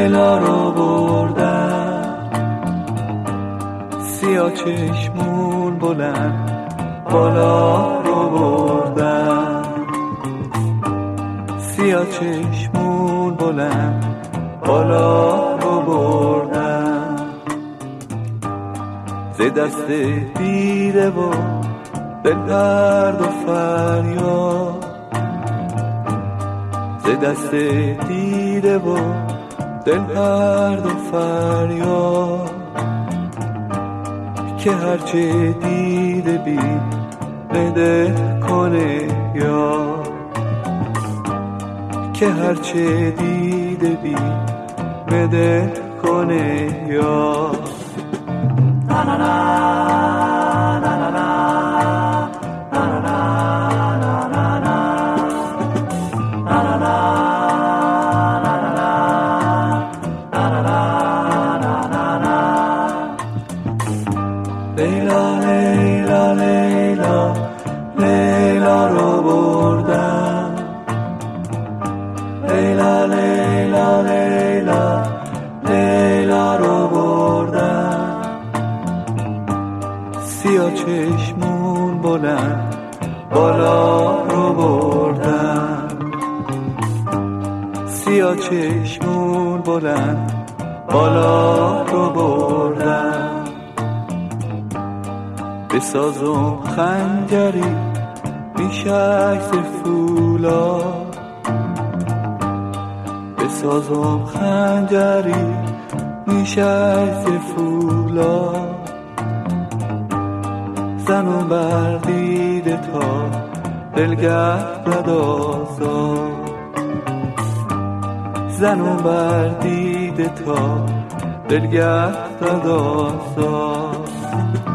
لیلا رو بردن، سیاه چشمون بلند بالا رو بردن، سیاه چشمون بلند بالا رو بردن. ز دست دیده و دل درد و فریاد، ز دست دیده و دل درد و فریاد، که هرچه دیده بی بده کنه یاد، که هرچه دیده بی بده کنه یاد. لیلا لیلا لیلا لیلا رو بردن، لیلا لیلا لیلا لیلا رو بردن، سیاه چشمون بلند بالا رو بردن، سیاه چشمون بلند بالا رو بردن. بسازم خنجری بیشک ز فولاد، بسازم خنجری بیشک ز فولاد، زنم بر دیده تا دل گردد آزاد، زنم بر دیده تا دل گردد آزاد.